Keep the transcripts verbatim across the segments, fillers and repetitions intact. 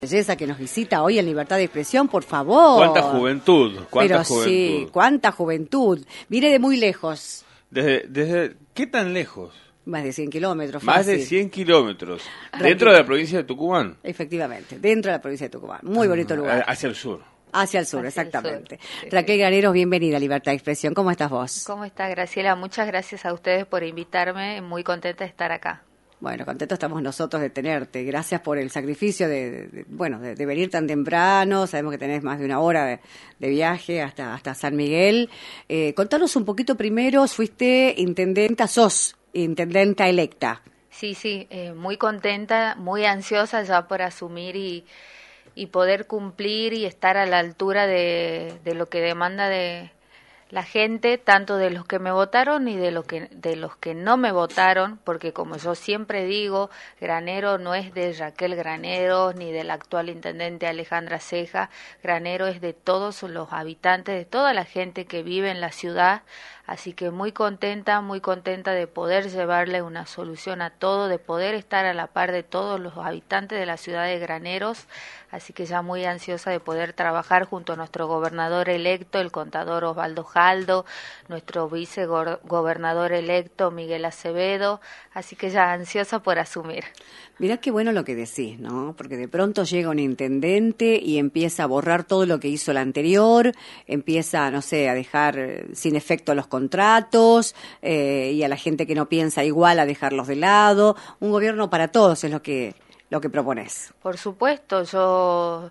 Belleza que nos visita hoy en Libertad de Expresión, por favor. Cuánta juventud, cuánta Pero juventud. sí, cuánta juventud. Viene de muy lejos. Desde, desde ¿qué tan lejos? Más de cien kilómetros. Más fácil. de cien kilómetros. Dentro de la provincia de Tucumán. Efectivamente, dentro de la provincia de Tucumán. Muy bonito lugar. Hacia el sur. Hacia el sur, Hacia el exactamente. sur, sí, Raquel sí. Graneros, bienvenida a Libertad de Expresión. ¿Cómo estás vos? ¿Cómo está, Graciela? Muchas gracias a ustedes por invitarme. Muy contenta de estar acá. Bueno, contentos estamos nosotros de tenerte. Gracias por el sacrificio de, de- de- bueno, de, de venir tan temprano. Sabemos que tenés más de una hora de, de viaje hasta, hasta San Miguel. Eh, contanos un poquito primero, fuiste intendenta, sos intendenta electa. Sí, sí, eh, muy contenta, muy ansiosa ya por asumir y, y poder cumplir y estar a la altura de, de lo que demanda de la gente, tanto de los que me votaron y de, lo que, de los que no me votaron, porque como yo siempre digo, Granero no es de Raquel Granero ni del actual intendente Alejandra Ceja, Granero es de todos los habitantes, de toda la gente que vive en la ciudad, así que muy contenta, muy contenta de poder llevarle una solución a todo, de poder estar a la par de todos los habitantes de la ciudad de Graneros, así que ya muy ansiosa de poder trabajar junto a nuestro gobernador electo, el contador Osvaldo Jaldo, nuestro vicegobernador electo Miguel Acevedo, así que ya ansiosa por asumir. Mirá qué bueno lo que decís, ¿no? Porque de pronto llega un intendente y empieza a borrar todo lo que hizo el anterior, empieza, no sé, a dejar eh, sin efecto los contratos eh, y a la gente que no piensa igual a dejarlos de lado. Un gobierno para todos es lo que lo que propones. Por supuesto, yo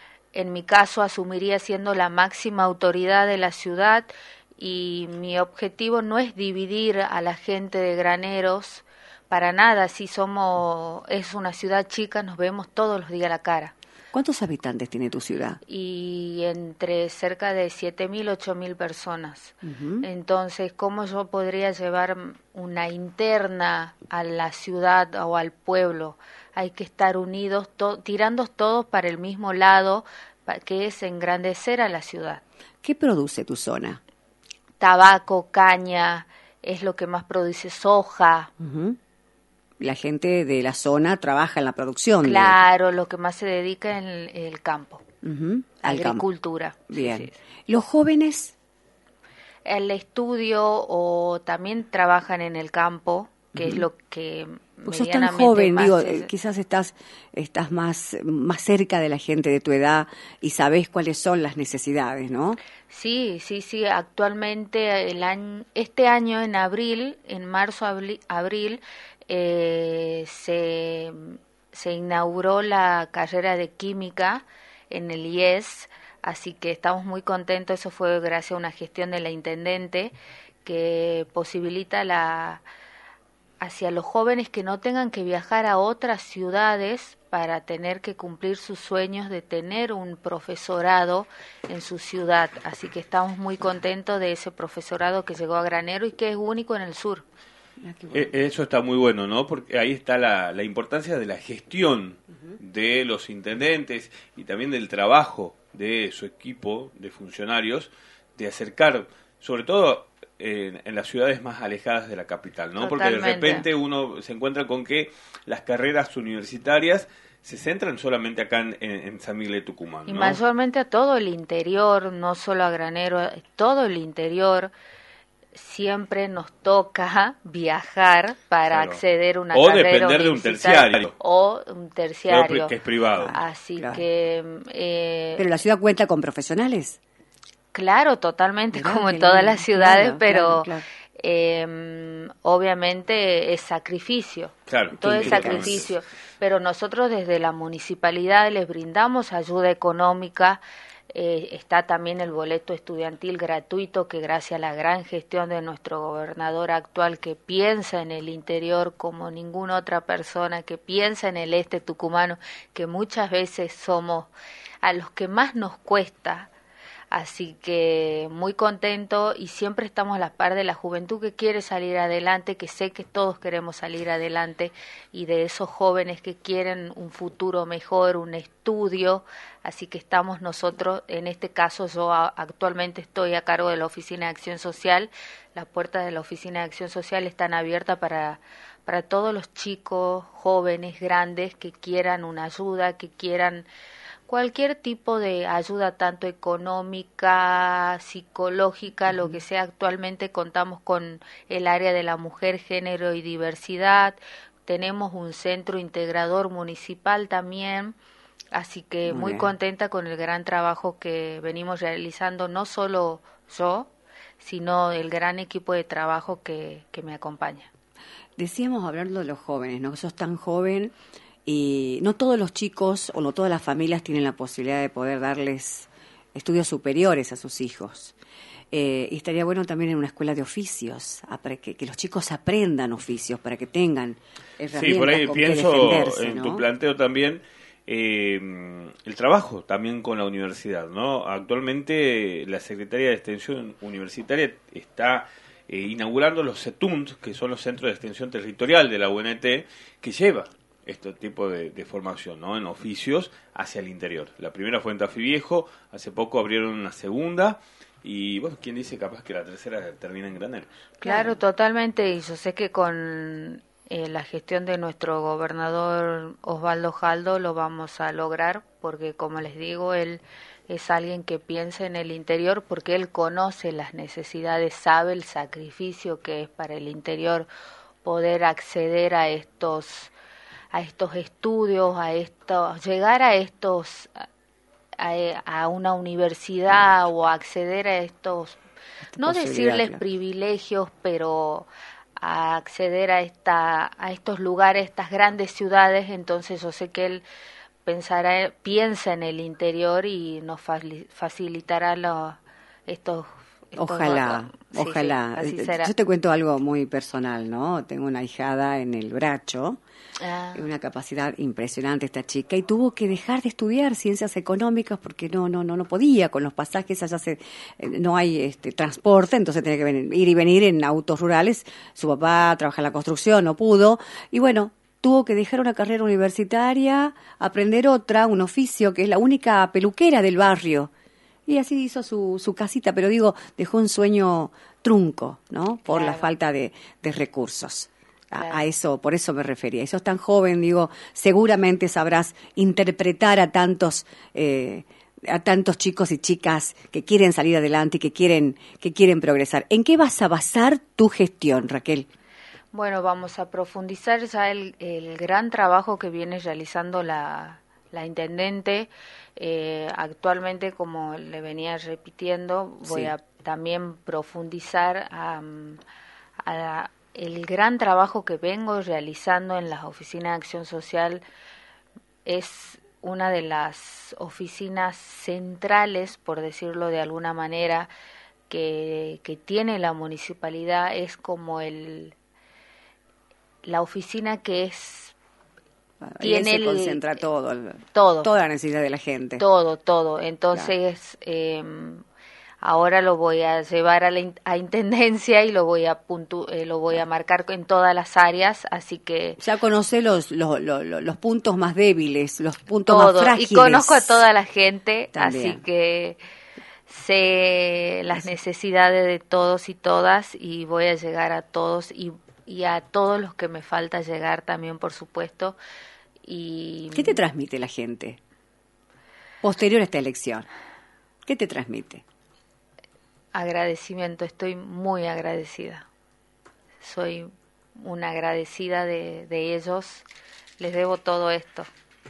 en mi caso asumiría siendo la máxima autoridad de la ciudad y mi objetivo no es dividir a la gente de Graneros para nada, si somos, es una ciudad chica, nos vemos todos los días a la cara. ¿Cuántos habitantes tiene tu ciudad? Y entre cerca de siete mil, ocho mil personas. Ujú. Entonces, ¿cómo yo podría llevar una interna a la ciudad o al pueblo? Hay que estar unidos, to- tirando todos para el mismo lado, pa- que es engrandecer a la ciudad. ¿Qué produce tu zona? Tabaco, caña, es lo que más produce, soja. Ujú. La gente de la zona trabaja en la producción. de- Claro, lo que más se dedica en el, el campo, Ujú, al campo. agricultura. Sí, Bien. sí, sí. ¿Los jóvenes? El estudio o también trabajan en el campo, que es lo que Pues sos tan medianamente joven, más digo, es- eh, quizás estás estás más más cerca de la gente de tu edad y sabés cuáles son las necesidades, ¿no? Sí, sí, sí. Actualmente el año, este año en abril, en marzo abri- abril, eh, se se inauguró la carrera de química en el I E S, así que estamos muy contentos. Eso fue gracias a una gestión de la intendente que posibilita la hacia los jóvenes que no tengan que viajar a otras ciudades para tener que cumplir sus sueños de tener un profesorado en su ciudad. Así que estamos muy contentos de ese profesorado que llegó a Granero y que es único en el sur. Mirá qué bueno. Eh, Eso está muy bueno, ¿no? Porque ahí está la, la importancia de la gestión de los intendentes y también del trabajo de su equipo de funcionarios, de acercar, sobre todo en, en las ciudades más alejadas de la capital, ¿no? Porque de Totalmente. repente uno se encuentra con que las carreras universitarias se centran solamente acá en, en- en San Miguel de Tucumán, Y ¿no? mayormente a todo el interior, no solo a Granero, a todo el interior. Siempre nos toca viajar para Claro. acceder a una O carrera depender de un universitaria. terciario. O un terciario. Que es privado. Así Claro. que... eh, Pero la ciudad cuenta con profesionales. Claro, totalmente, Mirá, como qué en todas lindo. las ciudades, Claro, pero claro, claro. eh, obviamente es sacrificio, Claro, todo es implica sacrificio, pero nosotros desde la municipalidad les brindamos ayuda económica, eh, está también el boleto estudiantil gratuito que gracias a la gran gestión de nuestro gobernador actual que piensa en el interior como ninguna otra persona, que piensa en el este tucumano, que muchas veces somos a los que más nos cuesta. Así que muy contento y siempre estamos a la par de la juventud que quiere salir adelante, que sé que todos queremos salir adelante y de esos jóvenes que quieren un futuro mejor, un estudio. Así que estamos nosotros, en este caso yo a- actualmente estoy a cargo de la Oficina de Acción Social. Las puertas de la Oficina de Acción Social están abiertas para, para todos los chicos, jóvenes, grandes que quieran una ayuda, que quieran cualquier tipo de ayuda, tanto económica, psicológica, uh-huh. lo que sea. Actualmente contamos con el área de la mujer, género y diversidad. Tenemos un centro integrador municipal también. Así que muy, muy contenta con el gran trabajo que venimos realizando, no solo yo, sino el gran equipo de trabajo que, que me acompaña. Decíamos, hablando de los jóvenes, ¿no? Que sos tan joven y no todos los chicos o no todas las familias tienen la posibilidad de poder darles estudios superiores a sus hijos. Eh, y estaría bueno también en una escuela de oficios, para que, que los chicos aprendan oficios, para que tengan herramientas sí, por ahí con pienso que defenderse, en ¿no? tu planteo también. Eh, el trabajo también con la universidad, ¿no? Actualmente la Secretaría de Extensión Universitaria está eh, inaugurando los CETUNT, que son los Centros de Extensión Territorial de la U N T, que lleva este tipo de, de formación, ¿no? En oficios hacia el interior. La primera fue en Tafí Viejo, hace poco abrieron una segunda, y bueno, ¿quién dice capaz que la tercera termina en Graneros? Claro, totalmente, y yo sé que con Eh, la gestión de nuestro gobernador Osvaldo Jaldo lo vamos a lograr, porque como les digo, él es alguien que piensa en el interior, porque él conoce las necesidades, sabe el sacrificio que es para el interior poder acceder a estos a estos estudios, a estos, llegar a estos a, a una universidad o acceder a estos, no decirles claro. privilegios, pero a acceder a esta a estos lugares, estas grandes ciudades. Entonces yo sé que él pensará, piensa en el interior y nos facilitará los, estos, estos ojalá sí, ojalá sí, así será. Yo te cuento algo muy personal, ¿no? Tengo una ahijada en el Bracho, ah. una capacidad impresionante esta chica, y tuvo que dejar de estudiar ciencias económicas porque no no no no podía con los pasajes. Allá se no hay este transporte, entonces tenía que venir, ir y venir en autos rurales. Su papá trabaja en la construcción, no pudo, y bueno, tuvo que dejar una carrera universitaria, aprender otra, un oficio, que es la única peluquera del barrio. Y así hizo su, su casita, pero digo, dejó un sueño trunco, ¿no? Por claro. la falta de, de recursos. A, claro. a eso, por eso me refería. Y sos tan joven, digo, seguramente sabrás interpretar a tantos, eh, a tantos chicos y chicas que quieren salir adelante y que quieren, que quieren progresar. ¿En qué vas a basar tu gestión, Raquel? Bueno, vamos a profundizar ya el, el gran trabajo que viene realizando la, la intendente. Eh, actualmente, como le venía repitiendo, voy sí. a también profundizar um, a la, el gran trabajo que vengo realizando en las oficinas de acción social. Es una de las oficinas centrales, por decirlo de alguna manera, que, que tiene la municipalidad. Es como el la oficina que es tiene se el, concentra todo, el, todo, toda la necesidad de la gente. Todo, todo. Entonces, claro. eh, ahora lo voy a llevar a la a intendencia y lo voy a puntu eh, lo voy a marcar en todas las áreas, así que ya conoce los los, los los puntos más débiles, los puntos todo, más frágiles. Y conozco a toda la gente, también. Así que sé las necesidades de todos y todas y voy a llegar a todos y y a todos los que me falta llegar también, por supuesto. Y ¿qué te transmite la gente posterior a esta elección? ¿Qué te transmite? Agradecimiento, estoy muy agradecida. Soy una agradecida de, de ellos, les debo todo esto.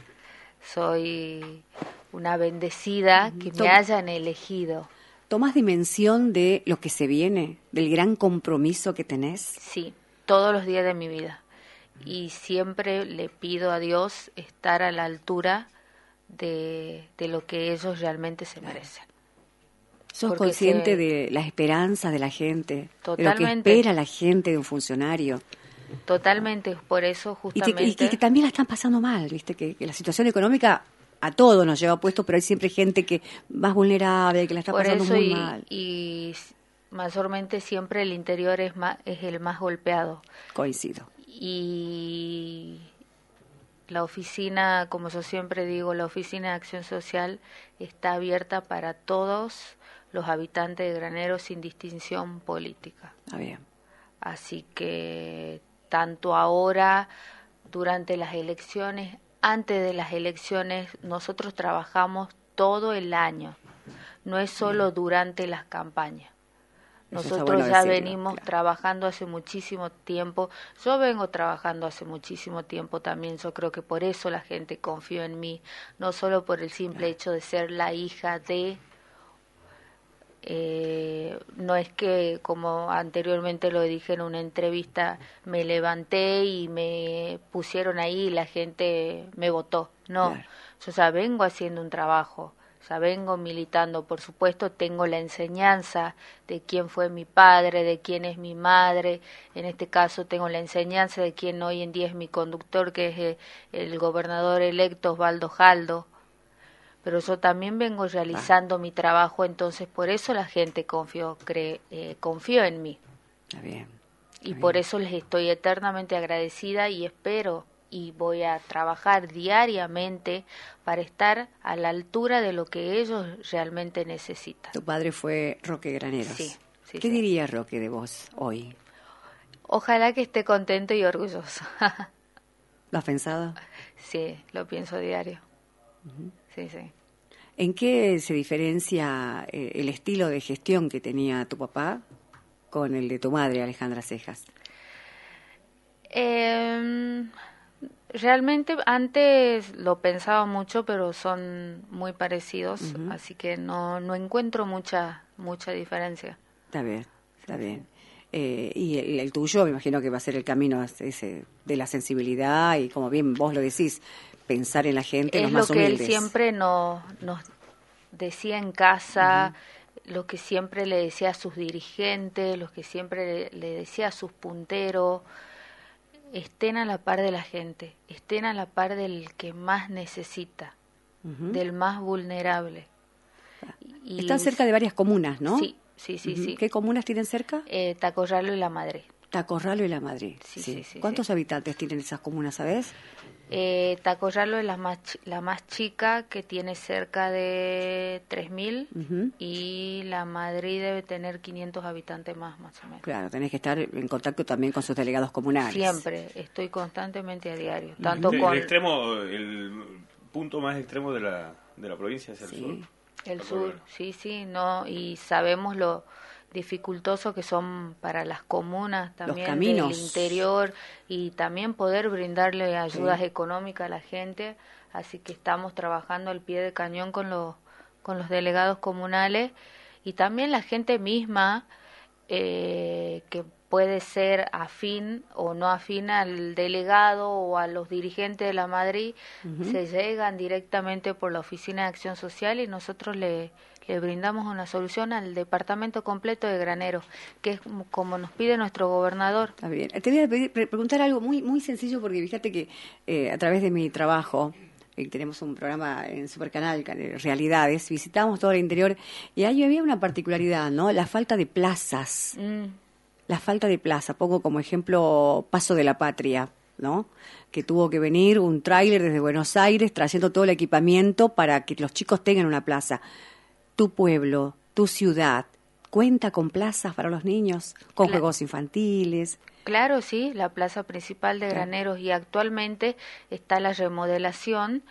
Soy una bendecida que me hayan elegido. ¿Tomás dimensión de lo que se viene, del gran compromiso que tenés? Sí. Todos los días de mi vida, y siempre le pido a Dios estar a la altura de, de lo que ellos realmente se merecen. ¿Sos Porque consciente se... de las esperanzas de la gente? Totalmente. De lo que espera la gente de un funcionario. Totalmente, por eso justamente. Y, te, y, y que también la están pasando mal, ¿viste? Que, que la situación económica a todos nos lleva puesto, pero hay siempre gente que más vulnerable, que la está por pasando eso muy y, mal. Y mayormente siempre el interior es más, es el más golpeado. Coincido. Y la oficina, como yo siempre digo, la oficina de acción social está abierta para todos los habitantes de Graneros sin distinción política. Está bien. Así que tanto ahora, durante las elecciones, antes de las elecciones, nosotros trabajamos todo el año, no es solo durante las campañas. Nosotros bueno ya decirlo, venimos claro. trabajando hace muchísimo tiempo, yo vengo trabajando hace muchísimo tiempo también, yo creo que por eso la gente confió en mí, no solo por el simple claro. hecho de ser la hija de, eh, no es que como anteriormente lo dije en una entrevista, me levanté y me pusieron ahí y la gente me votó, no, claro. yo ya vengo haciendo un trabajo. Ya vengo militando, por supuesto, tengo la enseñanza de quién fue mi padre, de quién es mi madre, en este caso tengo la enseñanza de quién hoy en día es mi conductor, que es el gobernador electo Osvaldo Jaldo, pero yo también vengo realizando ah. mi trabajo, entonces por eso la gente confió, cree, eh, confió en mí. Está bien. Está y bien. Por eso les estoy eternamente agradecida y espero y voy a trabajar diariamente para estar a la altura de lo que ellos realmente necesitan. Tu padre fue Roque Graneros. Sí. sí ¿Qué sí. diría Roque de vos hoy? Ojalá que esté contento y orgulloso. ¿Lo has pensado? Sí, lo pienso diario. Uh-huh. Sí, sí. ¿En qué se diferencia eh, el estilo de gestión que tenía tu papá con el de tu madre, Alejandra Cejas? Eh... Realmente antes lo pensaba mucho, pero son muy parecidos, uh-huh. así que no no encuentro mucha mucha diferencia. Está bien, está sí. bien. Eh, y el, el tuyo, me imagino que va a ser el camino ese de la sensibilidad y, como bien vos lo decís, pensar en la gente, es los más lo que humildes. Él siempre nos, nos decía en casa, uh-huh. lo que siempre le decía a sus dirigentes, lo que siempre le, le decía a sus punteros. Estén a la par de la gente, estén a la par del que más necesita, uh-huh. del más vulnerable. Y están cerca de varias comunas, ¿no? Sí, sí, sí. Uh-huh. sí. ¿Qué comunas tienen cerca? Eh, Tacorralo y La Madrid. Tacorralo y La Madrid, sí. sí. sí, sí ¿Cuántos sí. habitantes tienen esas comunas, sabes? Eh, Tacorralo es la más, la más chica, que tiene cerca de tres mil, uh-huh. y La Madrid debe tener quinientos habitantes más, más o menos. Claro, tenés que estar en contacto también con sus delegados comunales. Siempre, estoy constantemente a diario. Tanto el, con... el extremo, el punto más extremo de la, de la provincia es el sí. sur. El sur, sí, sí, no, y sabemos lo dificultoso que son para las comunas también del interior, y también poder brindarle ayudas sí. económicas a la gente, así que estamos trabajando al pie de cañón con los con los delegados comunales y también la gente misma eh, que puede ser afín o no afín al delegado o a los dirigentes de la Madrid, uh-huh. se llegan directamente por la Oficina de Acción Social y nosotros le le brindamos una solución al departamento completo de Graneros, que es como nos pide nuestro gobernador. Está bien. Te voy a pedir, preguntar algo muy muy sencillo, porque fíjate que eh, a través de mi trabajo, eh, tenemos un programa en Supercanal, Realidades, visitamos todo el interior, y ahí había una particularidad, ¿no? La falta de plazas. Mm. La falta de plaza. Pongo como ejemplo Paso de la Patria, ¿no? Que tuvo que venir un tráiler desde Buenos Aires trayendo todo el equipamiento para que los chicos tengan una plaza. Tu pueblo, tu ciudad, ¿cuenta con plazas para los niños? ¿Con claro. juegos infantiles? Claro, sí, la plaza principal de Graneros, y actualmente está la remodelación,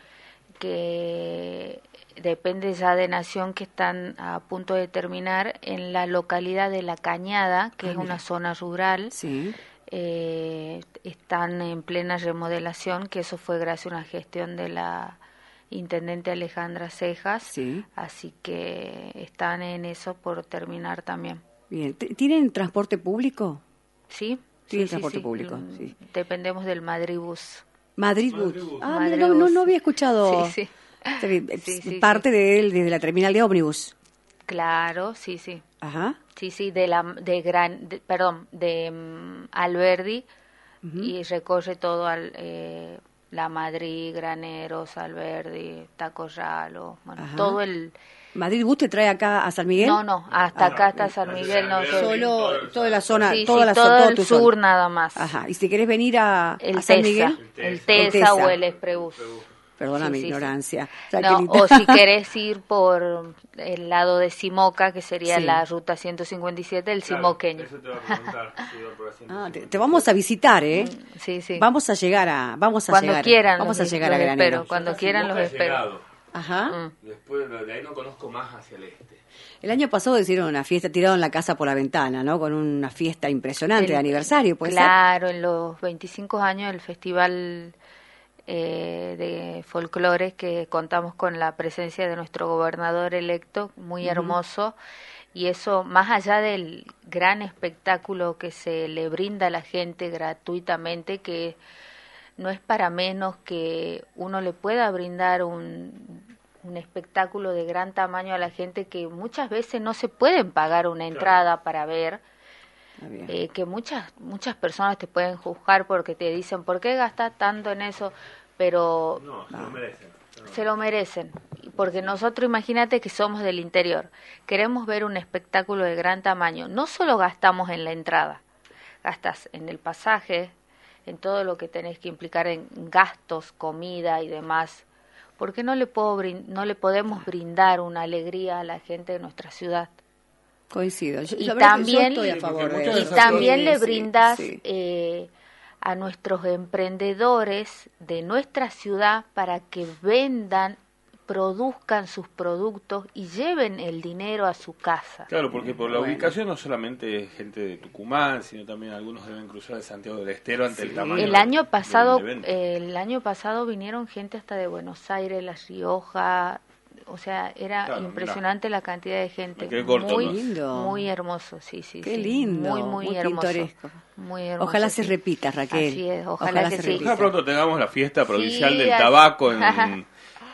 que depende ya de Nación, que están a punto de terminar en la localidad de La Cañada, que ah, es mira. una zona rural. Sí. Eh, están en plena remodelación, que eso fue gracias a una gestión de la intendente Alejandra Cejas, sí. así que están en eso por terminar también. Bien, ¿tienen transporte público? Sí. Tienen sí, transporte sí, público, sí. sí. Dependemos del Madribus. Madribus. Madribus. Ah, Madribus. No, no, no había escuchado. Sí, sí. sí, sí parte sí. de él desde la terminal de ómnibus. Claro, sí, sí. Ajá. Sí, sí, de la de gran, de, perdón, de um, Alberdi, uh-huh. y recorre todo al eh, La Madrid, Graneros, Alberdi, Tacorralo, bueno, Ajá. todo el... ¿Madribus te trae acá a San Miguel? No, no, hasta ah, acá hasta San Miguel, no. Solo toda la zona, sí, toda sí, la todo zona, el sur zona. nada más. Ajá, y si querés venir a, el a San Tesa, Miguel... El Tesa, el Tesa o el Espreús. Perdona sí, mi sí, ignorancia. Sí. No, o si querés ir por el lado de Simoca, que sería sí. la ruta ciento cincuenta y siete, el Claro, simoqueño. eso te va a preguntar. Si iba por la Ah, te, te vamos a visitar, ¿eh? Mm, sí, sí. Vamos a llegar a, vamos a cuando llegar, quieran, vamos los, a llegar los a Granero. espero. Cuando quieran los espero. Llegado. Ajá. Mm. Después de ahí no conozco más hacia el este. El año pasado hicieron una fiesta, tiraron la casa por la ventana, ¿no? Con una fiesta impresionante El- de aniversario, ¿puede Claro, en los veinticinco años del festival eh, de folclore, que contamos con la presencia de nuestro gobernador electo, muy Ujú. hermoso, y eso, más allá del gran espectáculo que se le brinda a la gente gratuitamente, que no es para menos que uno le pueda brindar un, un espectáculo de gran tamaño a la gente que muchas veces no se pueden pagar una entrada para ver. Está bien. Eh, que muchas muchas personas te pueden juzgar porque te dicen, ¿por qué gastas tanto en eso? Pero No, se lo merecen. No. se lo merecen, porque nosotros, imagínate que somos del interior, queremos ver un espectáculo de gran tamaño, no solo gastamos en la entrada, gastas en el pasaje, en todo lo que tenés que implicar en gastos, comida y demás. ¿Por qué no le puedo brin- no le podemos brindar una alegría a la gente de nuestra ciudad? Coincido. Yo, Y la verdad que también- yo estoy a Sí, favor porque de muchas Y de eso. esas también Sí, le sí, brindas sí. eh, a nuestros emprendedores de nuestra ciudad para que vendan, produzcan sus productos y lleven el dinero a su casa. Claro, porque por la Bueno. ubicación no solamente es gente de Tucumán, sino también algunos deben cruzar de Santiago del Estero ante Sí. el tamaño El del- año pasado, del evento. eh, el año pasado vinieron gente hasta de Buenos Aires, La Rioja, o sea, era Claro, impresionante la cantidad de gente. Me quedé corto, muy, ¿no? Lindo. muy hermoso, sí, sí, Qué sí. lindo, muy, muy, muy hermoso. pintoresco. Muy hermoso. Ojalá se sí. repita, Raquel. Así es, ojalá que se sí. repita. Ojalá pronto tengamos la fiesta provincial Sí, del así- tabaco en,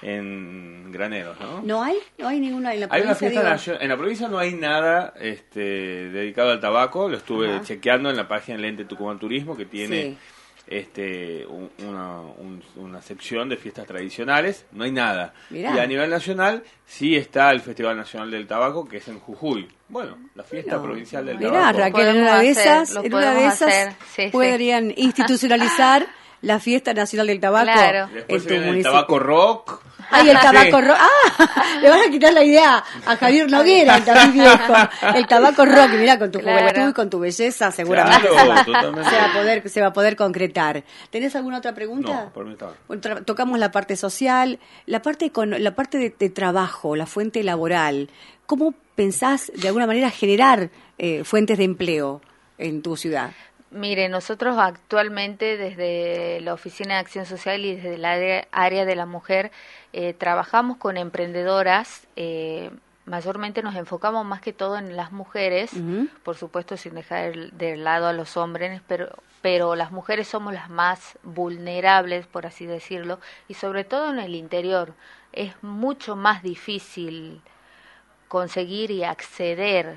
en Graneros, ¿no? ¿No hay? ¿No hay ninguna en la Hay una provincia? fiesta digo? nacional. En la provincia no hay nada este, dedicado al tabaco. Lo estuve Ajá. chequeando en la página del Ente Tucumán Turismo, que tiene Sí. este, un- una, un- una sección de fiestas tradicionales. No hay nada. Mirá. Y a nivel nacional sí está el Festival Nacional del Tabaco, que es en Jujuy. Bueno, la fiesta Bueno, provincial del mirá, tabaco. Raquel, en Podemos una de hacer, esas, lo en una de podemos esas hacer, sí, sí. podrían institucionalizar la fiesta nacional del tabaco Claro. en Después tu viene el municipio. tabaco rock. Ay, el tabaco Sí. rock. ¡Ah! Le van a quitar la idea a Javier Noguera, el tabaco viejo. El tabaco rock, mira, con tu Claro. juventud y con tu belleza, seguramente Claro, se, va, totalmente. se va a poder, se va a poder concretar. ¿Tenés alguna otra pregunta? No, por mí está bien. Bueno, tra- tocamos la parte social, la parte con la parte de, de trabajo, la fuente laboral. ¿Cómo pensás de alguna manera generar eh, fuentes de empleo en tu ciudad? Mire, nosotros actualmente desde la Oficina de Acción Social y desde el área, área de la mujer eh, trabajamos con emprendedoras, eh, mayormente nos enfocamos más que todo en las mujeres, Ujú. por supuesto sin dejar de lado a los hombres, pero, pero las mujeres somos las más vulnerables, por así decirlo, y sobre todo en el interior. Es mucho más difícil conseguir y acceder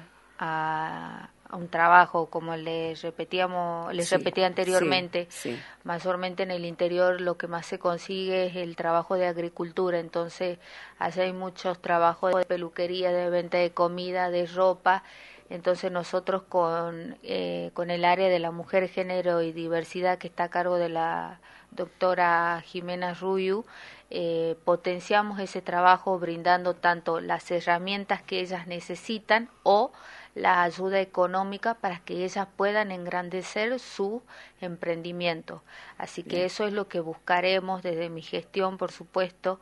a, a un trabajo, como les repetíamos, les Sí, repetía anteriormente. sí, sí. Mayormente en el interior lo que más se consigue es el trabajo de agricultura, entonces allá hay muchos trabajos de peluquería, de venta de comida, de ropa. Entonces nosotros con, eh, con el área de la mujer, género y diversidad que está a cargo de la doctora Jimena Ruyu, eh, potenciamos ese trabajo brindando tanto las herramientas que ellas necesitan o la ayuda económica para que ellas puedan engrandecer su emprendimiento. Así que Bien. eso es lo que buscaremos desde mi gestión, por supuesto,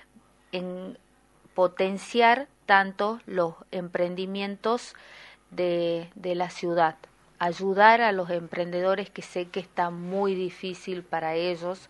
en potenciar tanto los emprendimientos de, de la ciudad, ayudar a los emprendedores, que sé que está muy difícil para ellos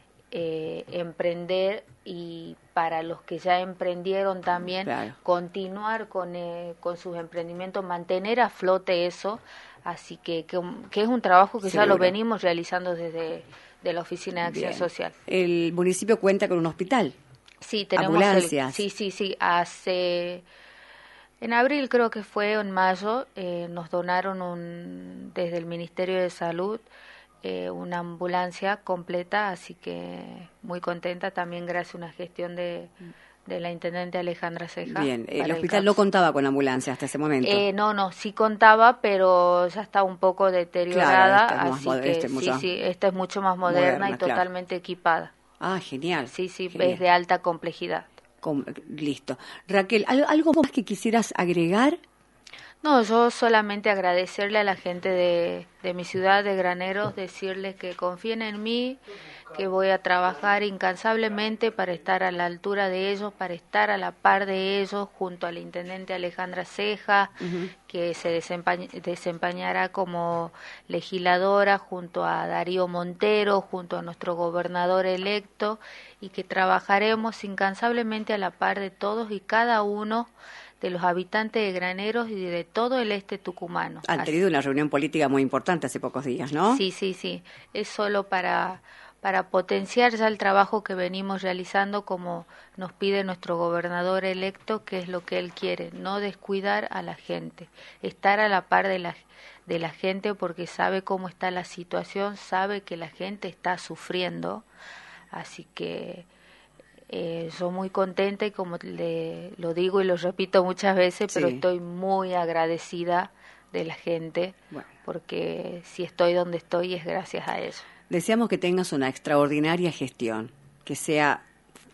eh, emprender, y para los que ya emprendieron también, Claro. continuar con, eh, con sus emprendimientos, mantener a flote eso. Así que, que, que es un trabajo que ya lo Seguro. venimos realizando desde de la Oficina de Acción Bien. Social. El municipio cuenta con un hospital. Sí, tenemos el- Ambulancias. sí, sí, sí. Hace en abril, creo que fue, o en mayo, eh, nos donaron un, desde el Ministerio de Salud eh, una ambulancia completa, así que muy contenta también gracias a una gestión de, de la intendente Alejandra Ceja. Bien, el para hospital C A no P S. contaba con ambulancia hasta ese momento. Eh, no, no, sí contaba, pero ya está un poco deteriorada, Claro, esta es más así moder- que esta es sí, mucho- sí, esta es mucho más moderna, moderna, y claro. totalmente equipada. Ah, genial. Sí, sí, genial. es de alta complejidad. Com- listo. Raquel, ¿al- ¿algo más que quisieras agregar? No, yo solamente agradecerle a la gente de, de mi ciudad, de Graneros, decirles que confíen en mí, que voy a trabajar incansablemente para estar a la altura de ellos, para estar a la par de ellos, junto al intendente Alejandra Ceja, uh-huh. que se desempeñ- desempeñará como legisladora, junto a Darío Montero, junto a nuestro gobernador electo, y que trabajaremos incansablemente a la par de todos y cada uno de los habitantes de Graneros y de todo el este tucumano. Han Así. tenido una reunión política muy importante hace pocos días, ¿no? Sí, sí, sí. Es solo para, para potenciar ya el trabajo que venimos realizando, como nos pide nuestro gobernador electo, que es lo que él quiere, no descuidar a la gente, estar a la par de la, de la gente, porque sabe cómo está la situación, sabe que la gente está sufriendo, así que Eh, soy muy contenta y como le, lo digo y lo repito muchas veces, pero sí. estoy muy agradecida de la gente, bueno. porque si estoy donde estoy es gracias a eso. Deseamos que tengas una extraordinaria gestión, que sea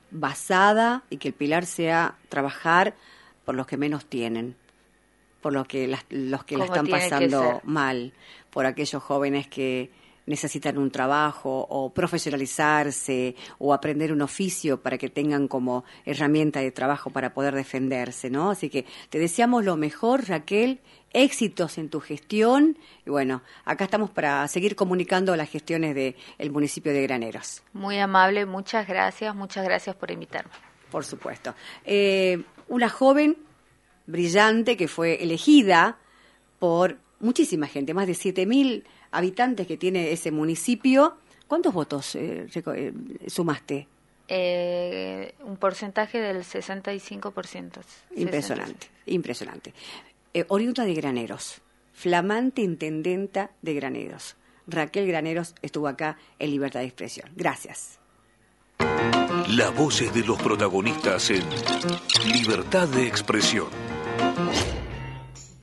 basada y que el pilar sea trabajar por los que menos tienen, por los que, las, los que la están pasando mal, por aquellos jóvenes que necesitan un trabajo o profesionalizarse o aprender un oficio para que tengan como herramienta de trabajo para poder defenderse, ¿no? Así que te deseamos lo mejor, Raquel, éxitos en tu gestión y bueno, acá estamos para seguir comunicando las gestiones del municipio de Graneros. Muy amable, muchas gracias, muchas gracias por invitarme. Por supuesto. Eh, una joven brillante que fue elegida por muchísima gente, más de siete mil habitantes que tiene ese municipio. ¿Cuántos votos eh, eh, sumaste? Eh, un porcentaje del sesenta y cinco por ciento. Impresionante, sesenta. Impresionante. Eh, oriunda de Graneros, flamante intendenta de Graneros. Raquel Graneros estuvo acá en Libertad de Expresión. Gracias. Las voces de los protagonistas en Libertad de Expresión.